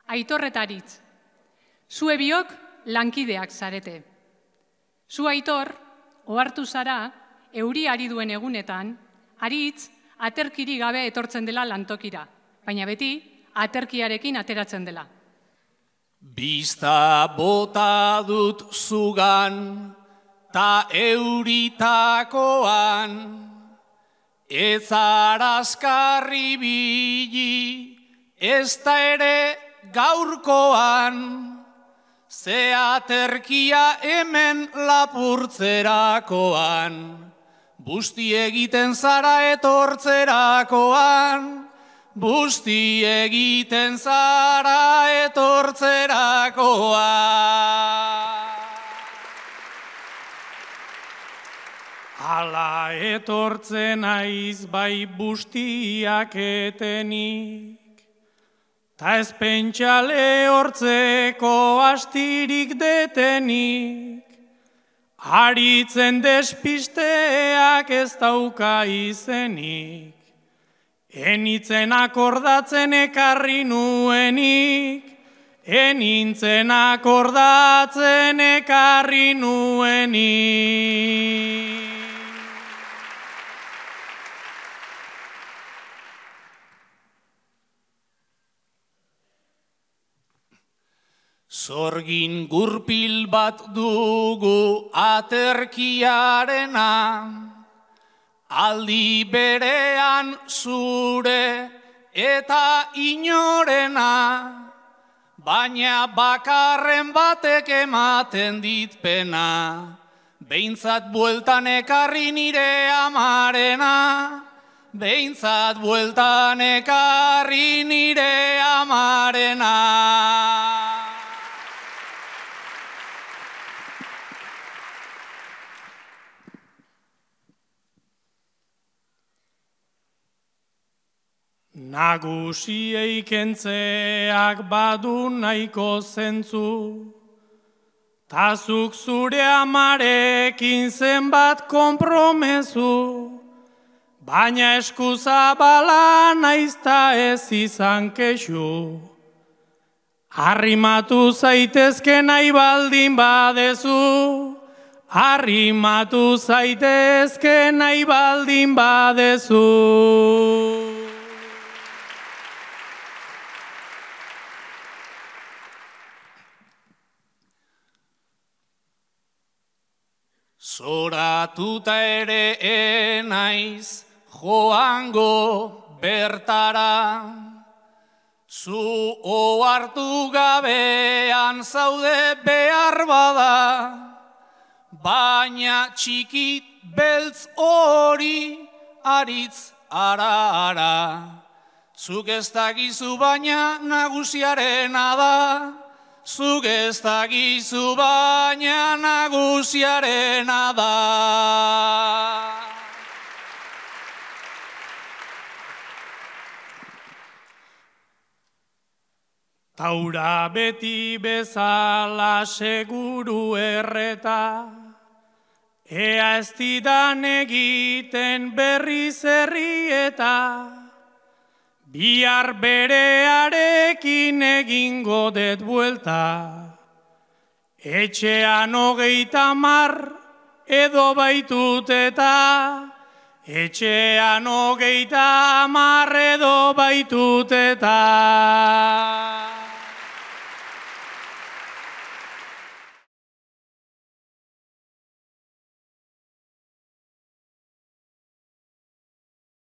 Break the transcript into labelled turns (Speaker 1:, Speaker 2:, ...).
Speaker 1: Aitor eta Aritz, zue biok lankideak zarete. Zu Aitor, ohartu zara, euri ari duen egunetan, Aritz aterkiri gabe etortzen dela lantokira, baina beti aterkiarekin ateratzen dela.
Speaker 2: Bista bota dut zugan, ta euritakoan, ez arazkarri bili, ez da ere gaurkoan, ze aterkia hemen lapurtzerakoan, busti egiten zara etortzerakoan, busti egiten zara etortzerakoan.
Speaker 3: Hala etortzen aiz bai bustiak etenik, ta ez pentsale hortzeko astirik detenik, Aritzen despisteak ez dauka izenik, enitzen akordatzen ekarri nuenik, enintzen akordatzen ekarri nuenik.
Speaker 2: Zorgin gurpil bat dugu aterkiarena, aldi berean zure eta inorena, baina bakarren batek ematen dit pena, behintzat bueltan ekarri nire amarena, behintzat bueltan ekarri nire amarena.
Speaker 3: Nagusiei kentzeak badu nahiko zentzu, ta zuk zure amarekin zenbat konpromezu, baina eskuzabala naizta ez izan kexu. Arrimatu zaitezke nahi baldin badezu, arrimatu zaitezke nahi baldin badezu.
Speaker 2: Zoratuta ere enaiz joango bertara, zu ohartu gabean zaude behar bada, baina txikit beltz hori Aritz ara. Zuk ez dakizu baina nagusiarena da, zuk ez dakizu baina nagusiarena da.
Speaker 3: Taura beti bezala seguru erreta, ea ez didan egiten berriz herrieta, bihar berearekin egingo det buelta, etxean 30 edo baitut eta, etxean 30 edo baitut eta.